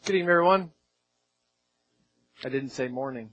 Good evening, everyone. I didn't say morning.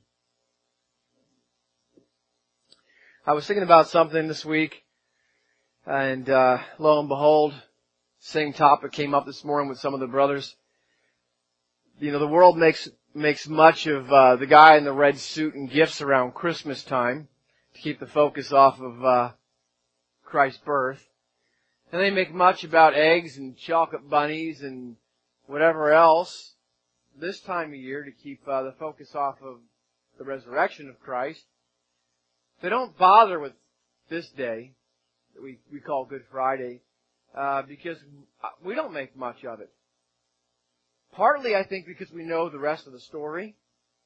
I was thinking about something this week, and lo and behold, same topic came up this morning with some of the brothers. You know, the world makes much of the guy in the red suit and gifts around Christmas time to keep the focus off of Christ's birth. And they make much about eggs and chocolate bunnies and whatever else this time of year to keep the focus off of the resurrection of Christ. They don't bother with this day that we call Good Friday because we don't make much of it. Partly, I think, because we know the rest of the story.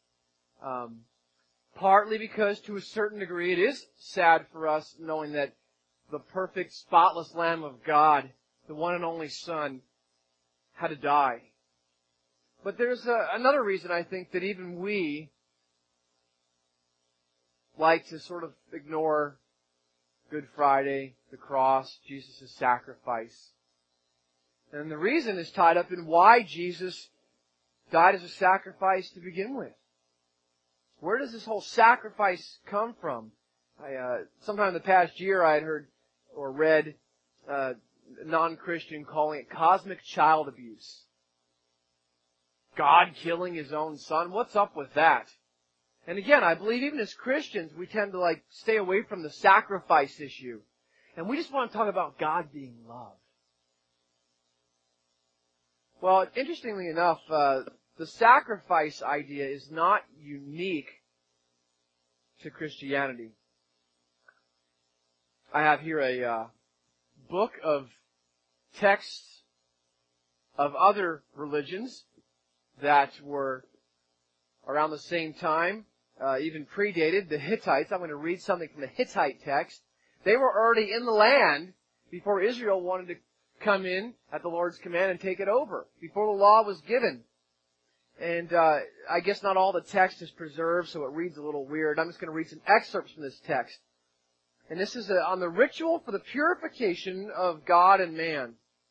Partly because, to a certain degree, it is sad for us knowing that the perfect, spotless Lamb of God, the one and only Son, had to die. But there's another reason, I think, that even we like to sort of ignore Good Friday, the cross, Jesus' sacrifice. And the reason is tied up in why Jesus died as a sacrifice to begin with. Where does this whole sacrifice come from? Sometime in the past year I had heard or read a non-Christian calling it cosmic child abuse. God killing His own Son? What's up with that? And again, I believe even as Christians, we tend to stay away from the sacrifice issue. And we just want to talk about God being love. Well, interestingly enough, the sacrifice idea is not unique to Christianity. I have here a book of texts of other religions that were around the same time, even predated the Hittites. I'm going to read something from the Hittite text. They were already in the land before Israel wanted to come in at the Lord's command and take it over, before the law was given. And I guess not all the text is preserved, so it reads a little weird. I'm just going to read some excerpts from this text. And this is on the ritual for the purification of God and man.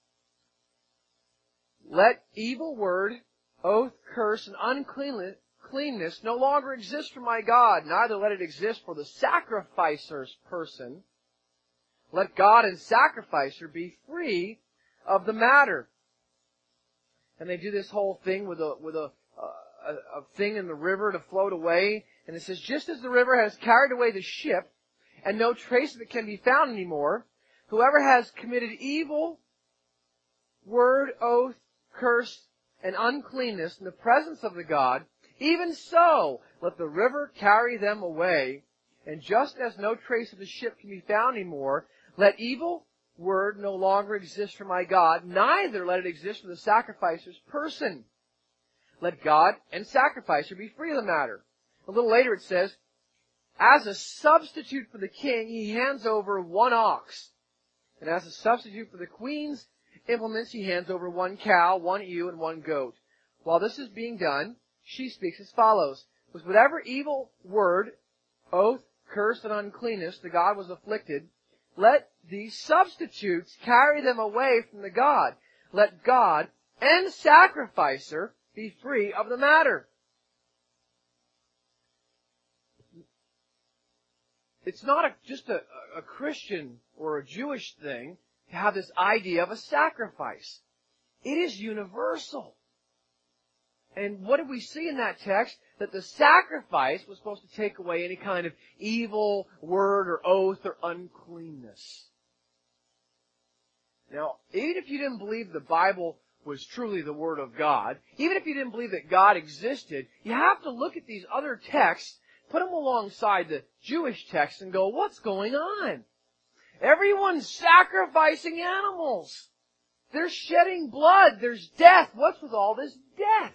Let evil word, oath, curse, and uncleanness no longer exist for my God, neither let it exist for the sacrificer's person. Let God and sacrificer be free of the matter. And they do this whole thing with a thing in the river to float away. And it says, just as the river has carried away the ship, and no trace of it can be found anymore, whoever has committed evil, word, oath, curse, and uncleanness in the presence of the God, even so let the river carry them away. And just as no trace of the ship can be found anymore, let evil word no longer exist for my God, neither let it exist for the sacrificer's person. Let God and sacrificer be free of the matter. A little later it says, as a substitute for the king, he hands over one ox. And as a substitute for the queen's implements, he hands over one cow, one ewe, and one goat. While this is being done, she speaks as follows. With whatever evil word, oath, curse, and uncleanness the God was afflicted, let these substitutes carry them away from the God. Let God and sacrificer be free of the matter. It's not just a Christian or a Jewish thing to have this idea of a sacrifice. It is universal. And what did we see in that text? That the sacrifice was supposed to take away any kind of evil word or oath or uncleanness. Now, even if you didn't believe the Bible was truly the Word of God, even if you didn't believe that God existed, you have to look at these other texts, put them alongside the Jewish text and go, what's going on? Everyone's sacrificing animals. They're shedding blood. There's death. What's with all this death?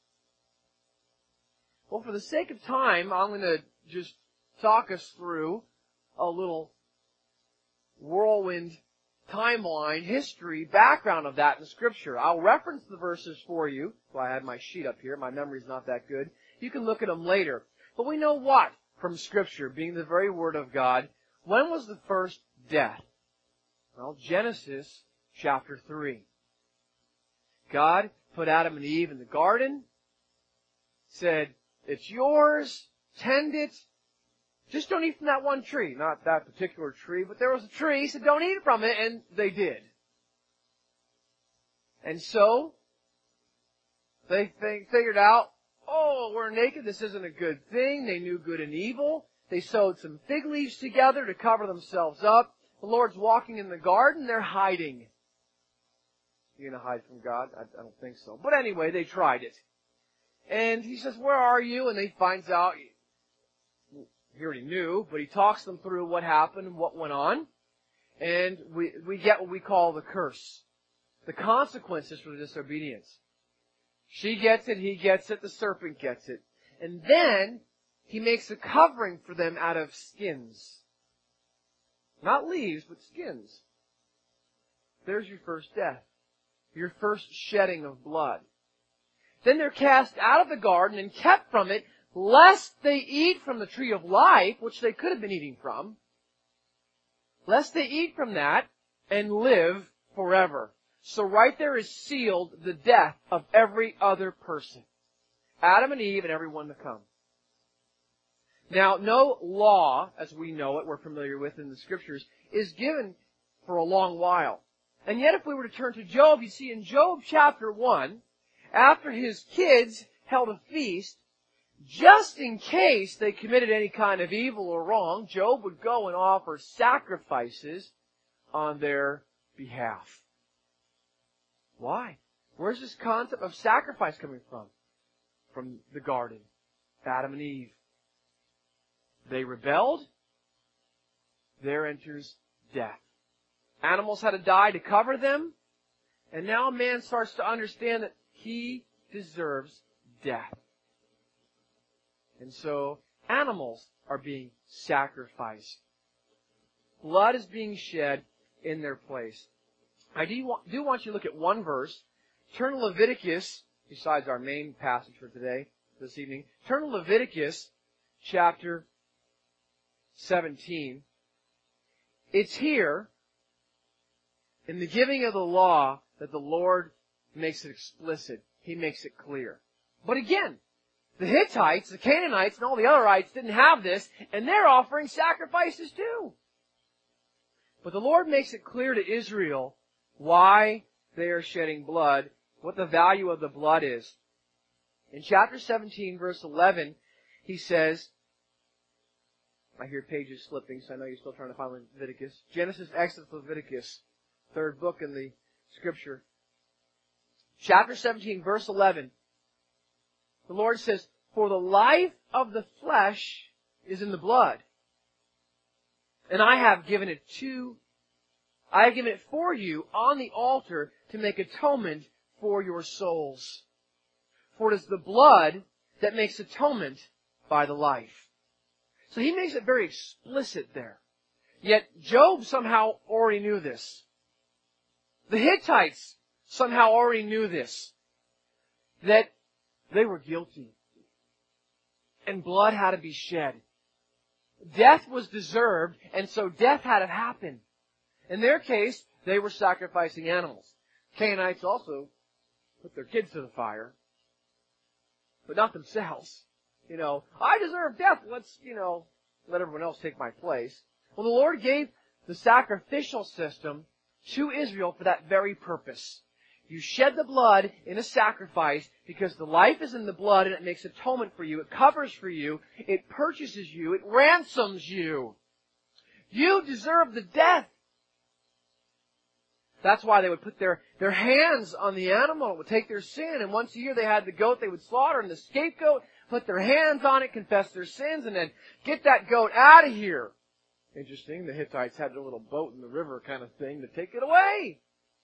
Well, for the sake of time, I'm going to just talk us through a little whirlwind timeline, history, background of that in Scripture. I'll reference the verses for you. Well, I had my sheet up here. My memory's not that good. You can look at them later. But we know what from Scripture, being the very Word of God. When was the first death? Well, Genesis chapter 3. God put Adam and Eve in the garden, said, it's yours, tend it, just don't eat from that one tree. Not that particular tree, but there was a tree. He said, don't eat from it, and they did. And so, they figured out, oh, we're naked, this isn't a good thing. They knew good and evil. They sewed some fig leaves together to cover themselves up. The Lord's walking in the garden, they're hiding. You gonna hide from God? I don't think so. But anyway, they tried it. And He says, where are you? And they finds out, he already knew, but He talks them through what happened and what went on. And we get what we call the curse. The consequences for the disobedience. She gets it, he gets it, the serpent gets it. And then, He makes a covering for them out of skins. Not leaves, but skins. There's your first death. Your first shedding of blood. Then they're cast out of the garden and kept from it, lest they eat from the tree of life, which they could have been eating from. Lest they eat from that and live forever. So right there is sealed the death of every other person. Adam and Eve and everyone to come. Now, no law, as we know it, we're familiar with in the Scriptures, is given for a long while. And yet if we were to turn to Job, you see in Job chapter 1, after his kids held a feast, just in case they committed any kind of evil or wrong, Job would go and offer sacrifices on their behalf. Why? Where's this concept of sacrifice coming from? From the garden. Adam and Eve. They rebelled. There enters death. Animals had to die to cover them. And now man starts to understand that he deserves death. And so animals are being sacrificed. Blood is being shed in their place. I do want you to look at one verse. Turn to Leviticus, besides our main passage for today, this evening. Turn to Leviticus chapter 17. It's here, in the giving of the law, that the Lord makes it explicit. He makes it clear. But again, the Hittites, the Canaanites, and all the otherites didn't have this, and they're offering sacrifices too. But the Lord makes it clear to Israel why they are shedding blood, what the value of the blood is. In chapter 17, verse 11, He says, I hear pages slipping, so I know you're still trying to find Leviticus. Genesis, Exodus, Leviticus, third book in the Scripture. Chapter 17, verse 11. The Lord says, for the life of the flesh is in the blood, and I have given it for you on the altar to make atonement for your souls. For it is the blood that makes atonement by the life. So He makes it very explicit there. Yet Job somehow already knew this. The Hittites somehow already knew this. That they were guilty. And blood had to be shed. Death was deserved, and so death had to happen. In their case, they were sacrificing animals. Canaanites also put their kids to the fire, but not themselves. I deserve death. Let's, let everyone else take my place. Well, the Lord gave the sacrificial system to Israel for that very purpose. You shed the blood in a sacrifice because the life is in the blood and it makes atonement for you. It covers for you. It purchases you. It ransoms you. You deserve the death. That's why they would put their hands on the animal. It would take their sin. And once a year they had the goat they would slaughter and the scapegoat, put their hands on it, confess their sins, and then get that goat out of here. Interesting. The Hittites had their little boat in the river kind of thing to take it away.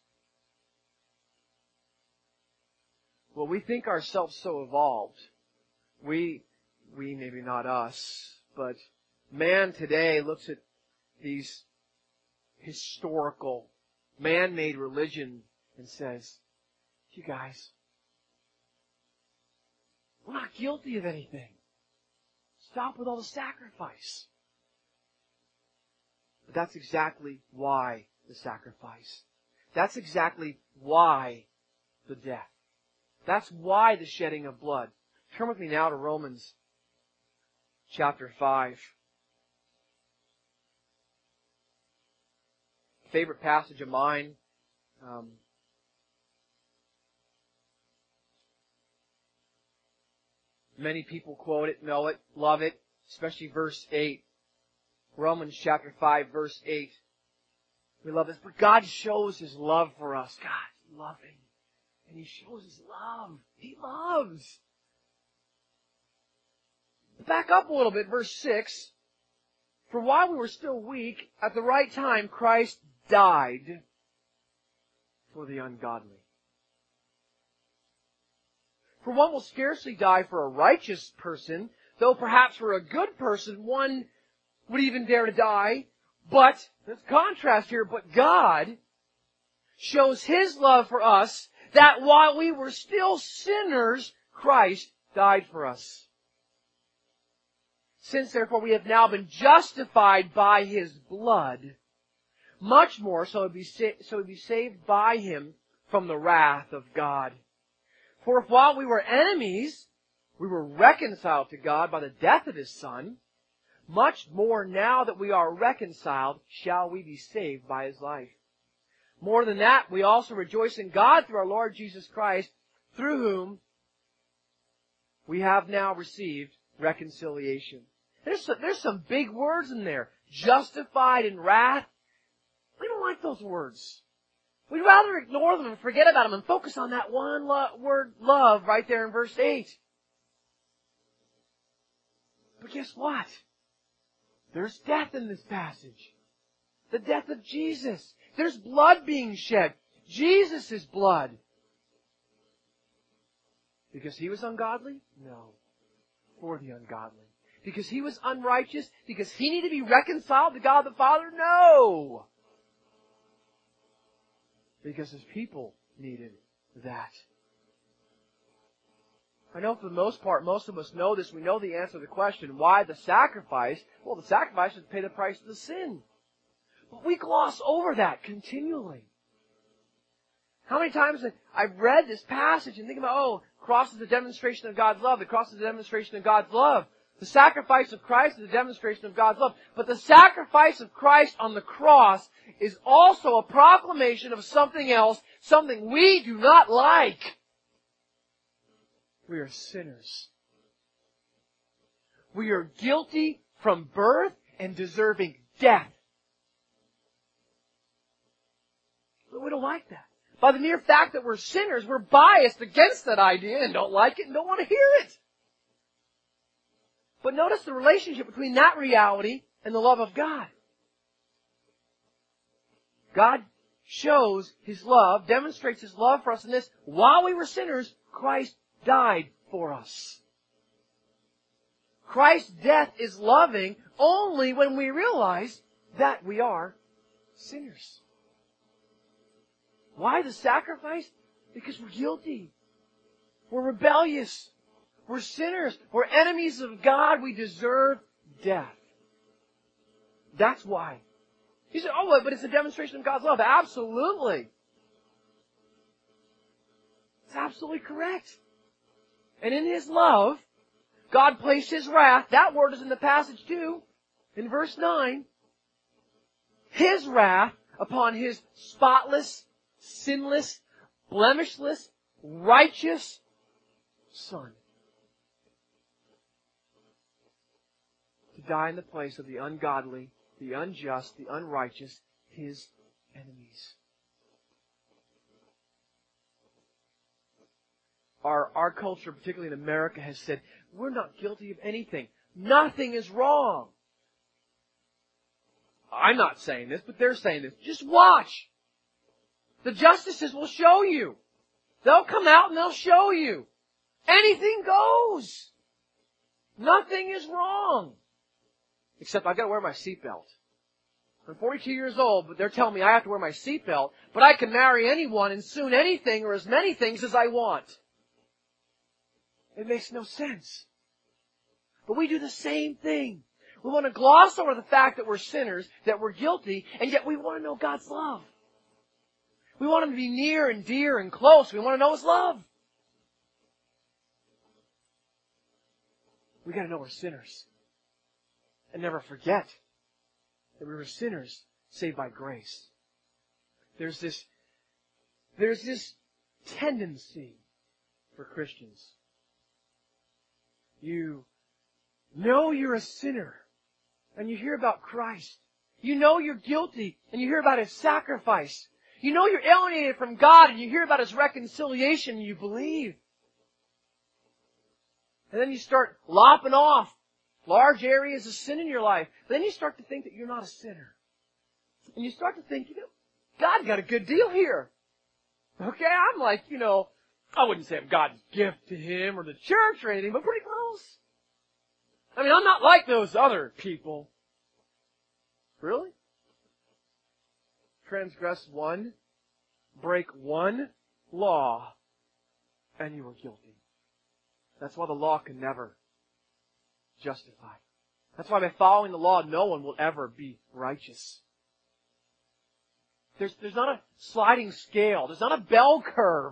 Well, we think ourselves so evolved. We maybe not us, but man today looks at these historical, man-made religion and says, you guys, we're not guilty of anything. Stop with all the sacrifice. But that's exactly why the sacrifice. That's exactly why the death. That's why the shedding of blood. Turn with me now to Romans chapter 5. Favorite passage of mine. Many people quote it, know it, love it, especially verse 8. Romans chapter 5, verse 8. We love this. But God shows His love for us. God's loving. And He shows His love. He loves. Back up a little bit, verse 6. For while we were still weak, at the right time Christ died for the ungodly. For one will scarcely die for a righteous person, though perhaps for a good person one would even dare to die. But, there's contrast here, but God shows His love for us, that while we were still sinners, Christ died for us. Since therefore we have now been justified by His blood, much more so we be saved by Him from the wrath of God. For if while we were enemies, we were reconciled to God by the death of His Son, much more now that we are reconciled, shall we be saved by His life. More than that, we also rejoice in God through our Lord Jesus Christ, through whom we have now received reconciliation. There's some big words in there. Justified in wrath. We don't like those words. We'd rather ignore them and forget about them and focus on that one word, love, right there in verse 8. But guess what? There's death in this passage. The death of Jesus. There's blood being shed. Jesus' blood. Because He was ungodly? No. For the ungodly. Because He was unrighteous? Because He needed to be reconciled to God the Father? No. Because His people needed that. I know for the most part, most of us know this. We know the answer to the question, why the sacrifice? Well, the sacrifice was to pay the price of the sin. But we gloss over that continually. How many times have I've read this passage and think about, cross is a demonstration of God's love. The cross is a demonstration of God's love. The sacrifice of Christ is a demonstration of God's love. But the sacrifice of Christ on the cross is also a proclamation of something else, something we do not like. We are sinners. We are guilty from birth and deserving death. But we don't like that. By the mere fact that we're sinners, we're biased against that idea and don't like it and don't want to hear it. But notice the relationship between that reality and the love of God. God shows His love, demonstrates His love for us in this. While we were sinners, Christ died for us. Christ's death is loving only when we realize that we are sinners. Why the sacrifice? Because we're guilty. We're rebellious. We're sinners. We're enemies of God. We deserve death. That's why. You say, but it's a demonstration of God's love. Absolutely. It's absolutely correct. And in His love, God placed His wrath. That word is in the passage too. In verse 9. His wrath upon His spotless, sinless, blemishless, righteous Son. To die in the place of the ungodly, the unjust, the unrighteous, His enemies. Our culture, particularly in America, has said, we're not guilty of anything. Nothing is wrong. I'm not saying this, but they're saying this. Just watch. The justices will show you. They'll come out and they'll show you. Anything goes. Nothing is wrong. Except I've got to wear my seatbelt. I'm 42 years old, but they're telling me I have to wear my seatbelt, but I can marry anyone and soon anything or as many things as I want. It makes no sense. But we do the same thing. We want to gloss over the fact that we're sinners, that we're guilty, and yet we want to know God's love. We want Him to be near and dear and close. We want to know His love. We got to know we're sinners. And never forget that we were sinners saved by grace. There's this tendency for Christians. You know you're a sinner and you hear about Christ. You know you're guilty and you hear about His sacrifice. You know you're alienated from God and you hear about His reconciliation and you believe. And then you start lopping off large areas of sin in your life. Then you start to think that you're not a sinner. And you start to think, God got a good deal here. Okay, I'm like, I wouldn't say I'm God's gift to Him or the church or anything, but pretty close. I mean, I'm not like those other people. Really? Transgress one, break one law, and you were guilty. That's why the law can never justify. That's why by following the law, no one will ever be righteous. There's not a sliding scale. There's not a bell curve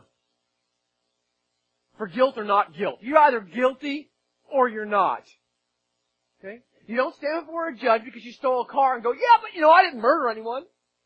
for guilt or not guilt. You're either guilty or you're not. Okay? You don't stand before a judge because you stole a car and go, yeah, but I didn't murder anyone.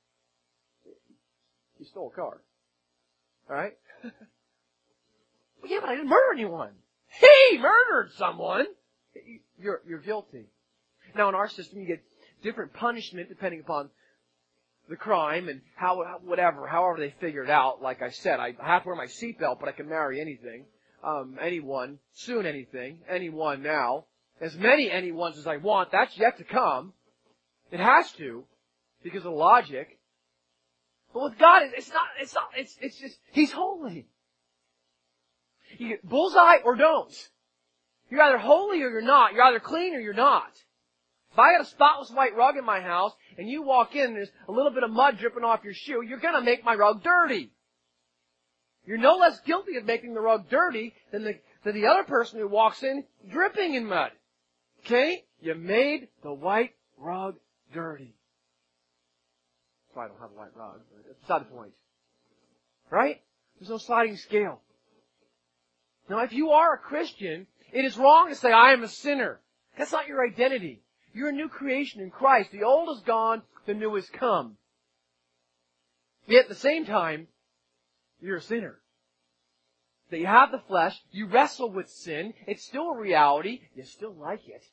You stole a car. Alright? Yeah, but I didn't murder anyone. He murdered someone. You're guilty. Now in our system you get different punishment depending upon the crime and however they figure it out. Like I said, I have to wear my seatbelt, but I can marry anything, anyone, soon anything, anyone now. As many anyones as I want, that's yet to come. It has to, because of logic. But with God, it's just, He's holy. You get bullseye or don't. You're either holy or you're not. You're either clean or you're not. If I got a spotless white rug in my house and you walk in and there's a little bit of mud dripping off your shoe, you're going to make my rug dirty. You're no less guilty of making the rug dirty than the other person who walks in dripping in mud. Okay? You made the white rug dirty. That's why I don't have a white rug, but that's beside the point. Right? There's no sliding scale. Now, if you are a Christian, it is wrong to say, I am a sinner. That's not your identity. You're a new creation in Christ. The old is gone, the new has come. Yet at the same time, you're a sinner. That you have the flesh, you wrestle with sin, it's still a reality, you still like it.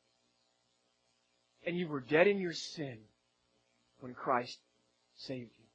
And you were dead in your sin when Christ saved you.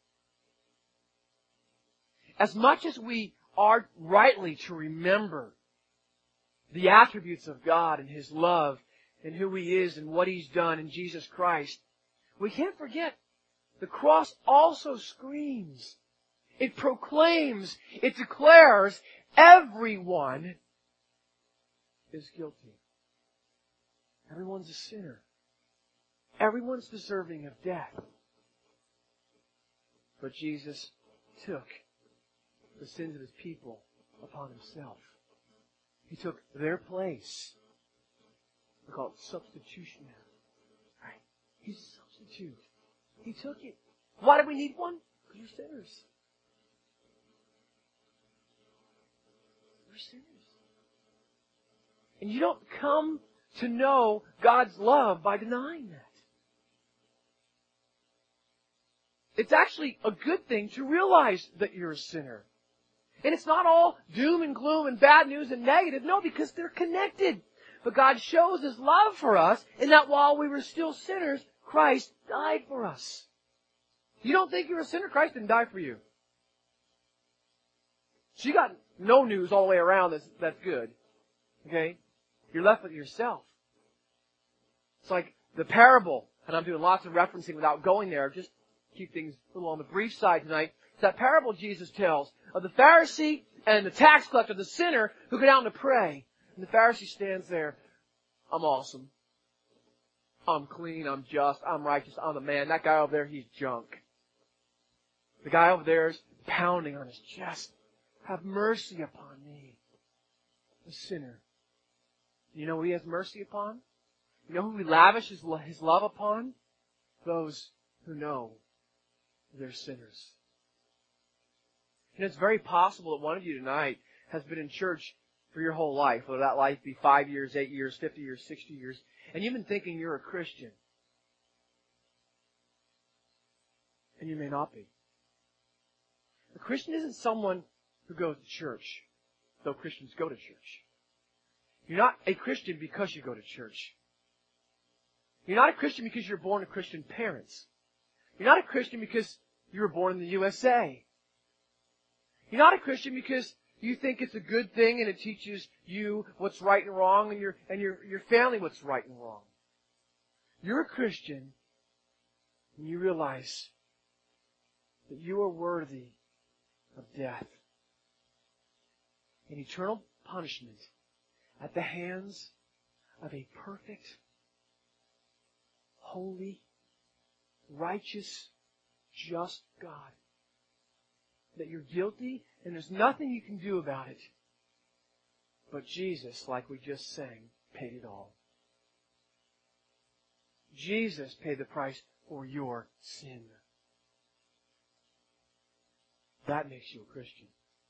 As much as we are rightly to remember the attributes of God and His love and who He is and what He's done in Jesus Christ, we can't forget the cross also screams. It proclaims, it declares, everyone is guilty. Everyone's a sinner. Everyone's deserving of death. But Jesus took the sins of His people upon Himself. He took their place. We call it substitutionary. Right? He's a substitute. He took it. Why do we need one? Because we're sinners. We're sinners. And you don't come to know God's love by denying that. It's actually a good thing to realize that you're a sinner. And it's not all doom and gloom and bad news and negative. No, because they're connected. But God shows His love for us in that while we were still sinners, Christ died for us. You don't think you're a sinner? Christ didn't die for you. So you got no news all the way around that's good. Okay? You're left with yourself. It's like the parable, and I'm doing lots of referencing without going there, just keep things a little on the brief side tonight. It's that parable Jesus tells of the Pharisee and the tax collector, the sinner, who go down to pray. And the Pharisee stands there. I'm awesome. I'm clean. I'm just. I'm righteous. I'm the man. That guy over there, he's junk. The guy over there is pounding on his chest. Have mercy upon me, the sinner. You know who He has mercy upon? You know who He lavishes His love upon? Those who know they're sinners. And it's very possible that one of you tonight has been in church for your whole life, whether that life be 5 years, 8 years, 50 years, 60 years, and you've been thinking you're a Christian. And you may not be. A Christian isn't someone who goes to church, though Christians go to church. You're not a Christian because you go to church. You're not a Christian because you're born to Christian parents. You're not a Christian because you were born in the USA. You're not a Christian because you think it's a good thing and it teaches you what's right and wrong and your family what's right and wrong. You're a Christian when you realize that you are worthy of death and eternal punishment at the hands of a perfect, holy, righteous, just God. That you're guilty and there's nothing you can do about it. But Jesus, like we just sang, paid it all. Jesus paid the price for your sin. That makes you a Christian.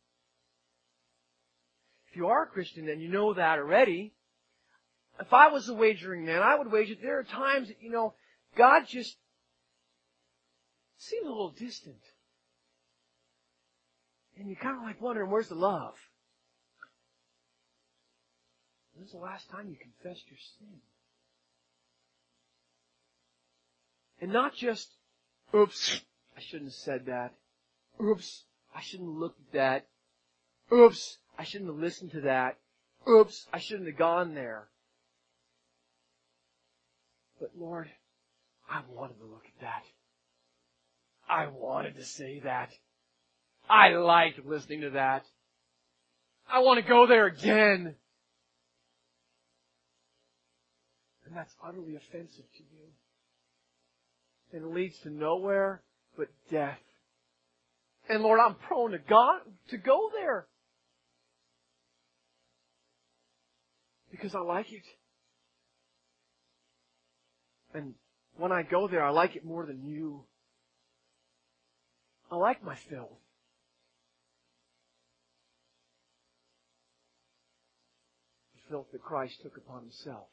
If you are a Christian and you know that already, if I was a wagering man, I would wager there are times that, God just seems a little distant. And you're kind of like wondering, where's the love? When's the last time you confessed your sin? And not just, oops, I shouldn't have said that. Oops, I shouldn't have looked at that. Oops, I shouldn't have listened to that. Oops, I shouldn't have gone there. But Lord, I wanted to look at that. I wanted to say that. I liked listening to that. I want to go there again. And that's utterly offensive to you. And it leads to nowhere but death. And Lord, I'm prone to go there. Because I like it. And when I go there, I like it more than you. I like my filth. The filth that Christ took upon Himself.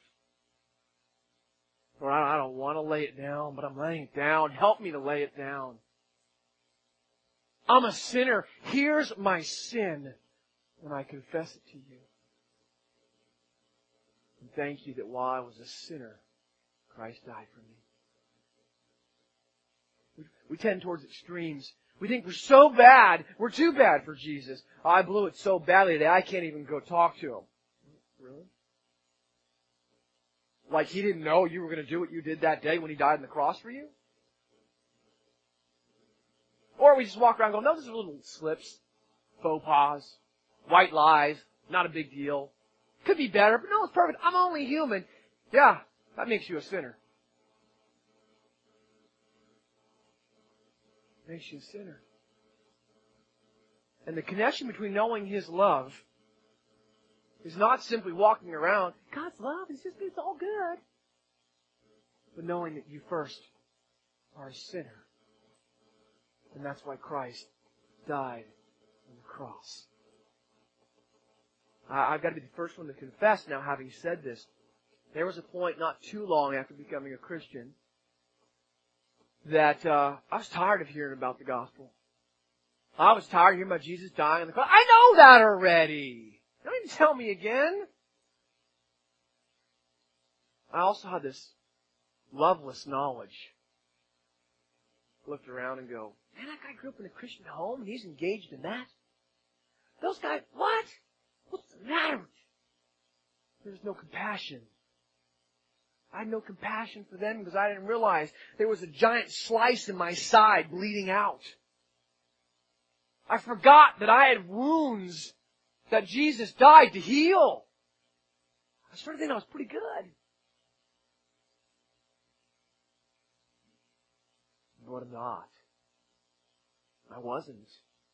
Lord, I don't want to lay it down, but I'm laying it down. Help me to lay it down. I'm a sinner. Here's my sin. And I confess it to you. And thank you that while I was a sinner, Christ died for me. We tend towards extremes. We think we're so bad. We're too bad for Jesus. Oh, I blew it so badly today, I can't even go talk to Him. Really? Like He didn't know you were going to do what you did that day when He died on the cross for you? Or we just walk around going, no, these are little slips, faux pas, white lies, not a big deal. Could be better, but no, it's perfect. I'm only human. Yeah, that makes you a sinner. Makes you a sinner. And the connection between knowing His love is not simply walking around, God's love is just, it's all good. But knowing that you first are a sinner. And that's why Christ died on the cross. I've got to be the first one to confess now, having said this. There was a point not too long after becoming a Christian that I was tired of hearing about the gospel. I was tired of hearing about Jesus dying on the cross. I know that already. Don't even tell me again. I also had this loveless knowledge. Looked around and go, man, that guy grew up in a Christian home and he's engaged in that. Those guys, what? What's the matter with you? There's no compassion. I had no compassion for them because I didn't realize there was a giant slice in my side bleeding out. I forgot that I had wounds that Jesus died to heal. I started thinking I was pretty good. But I'm not. I wasn't.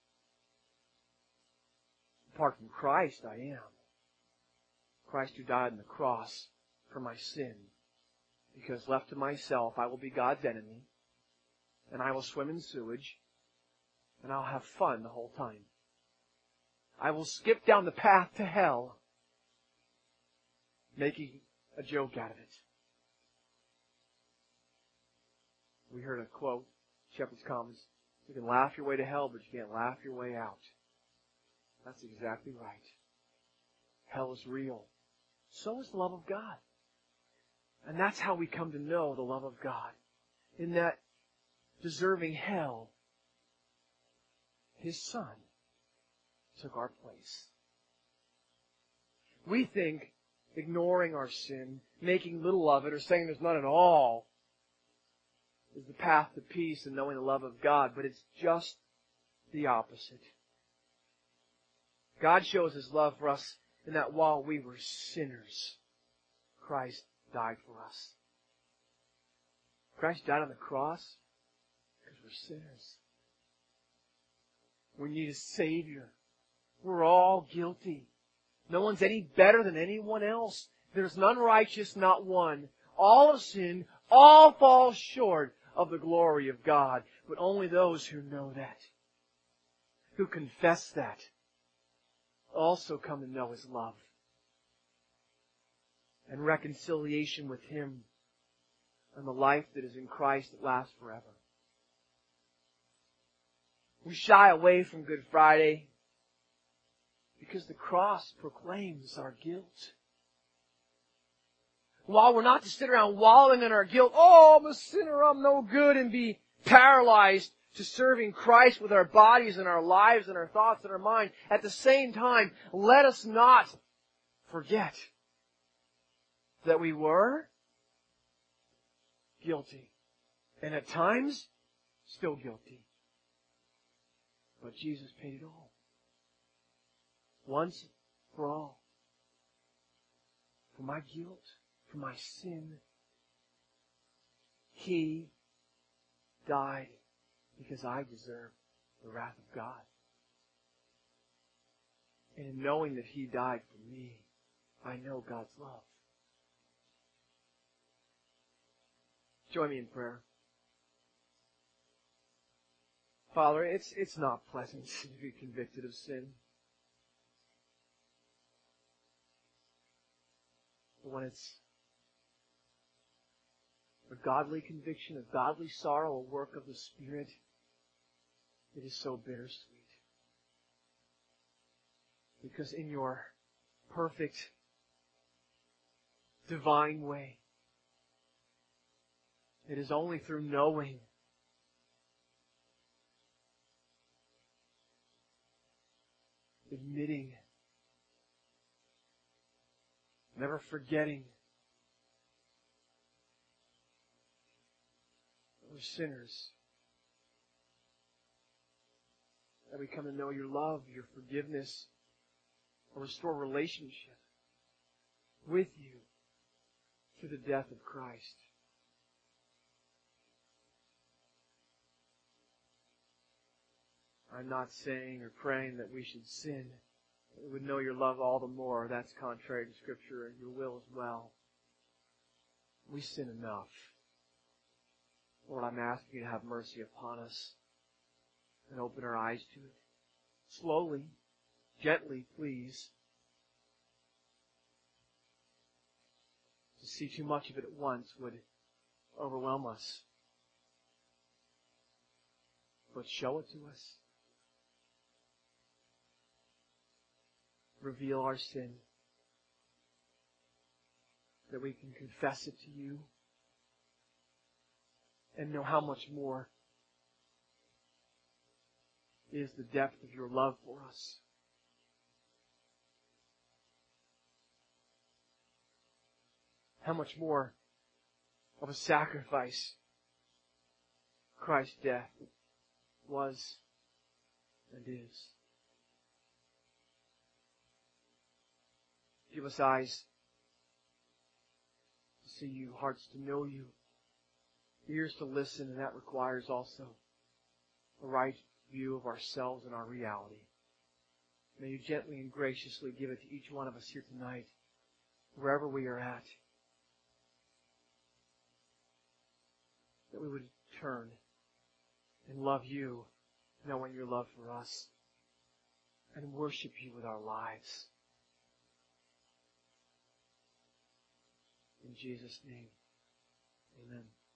Apart from Christ, I am. Christ who died on the cross for my sin. Because left to myself, I will be God's enemy. And I will swim in sewage. and I'll have fun the whole time. I will skip down the path to hell, making a joke out of it. We heard a quote, Shepherd's Comments, you can laugh your way to hell, but you can't laugh your way out. That's exactly right. Hell is real. So is the love of God. And that's how we come to know the love of God. In that deserving hell, His Son took our place. We think ignoring our sin, making little of it, or saying there's none at all, is the path to peace and knowing the love of God, but it's just the opposite. God shows His love for us in that while we were sinners, Christ died for us. Christ died on the cross because we're sinners. We need a Savior. We're all guilty. No one's any better than anyone else. There's none righteous, not one. All have sinned. All fall short of the glory of God. But only those who know that, who confess that, also come to know His love and reconciliation with Him and the life that is in Christ that lasts forever. We shy away from Good Friday because the cross proclaims our guilt. While we're not to sit around wallowing in our guilt, oh, I'm a sinner, I'm no good, and be paralyzed to serving Christ with our bodies and our lives and our thoughts and our mind, at the same time, let us not forget that we were guilty. And at times, still guilty. But Jesus paid it all. Once for all. For my guilt, for my sin. He died because I deserve the wrath of God. And in knowing that He died for me, I know God's love. Join me in prayer. Father, it's not pleasant to be convicted of sin. But when it's a godly conviction, a godly sorrow, a work of the Spirit, it is so bittersweet. Because in your perfect, divine way, it is only through knowing admitting, never forgetting that we're sinners, that we come to know your love, your forgiveness, a restore relationship with you through the death of Christ. I'm not saying or praying that we should sin, that we would know your love all the more. That's contrary to Scripture and your will as well. We sin enough. Lord, I'm asking you to have mercy upon us and open our eyes to it. Slowly, gently, please. To see too much of it at once would overwhelm us. But show it to us. Reveal our sin, that we can confess it to you and know how much more is the depth of your love for us. How much more of a sacrifice Christ's death was and is. Give us eyes to see you, hearts to know you, ears to listen, and that requires also a right view of ourselves and our reality. May you gently and graciously give it to each one of us here tonight, wherever we are at, that we would turn and love you knowing your love for us, and worship you with our lives. In Jesus' name, amen.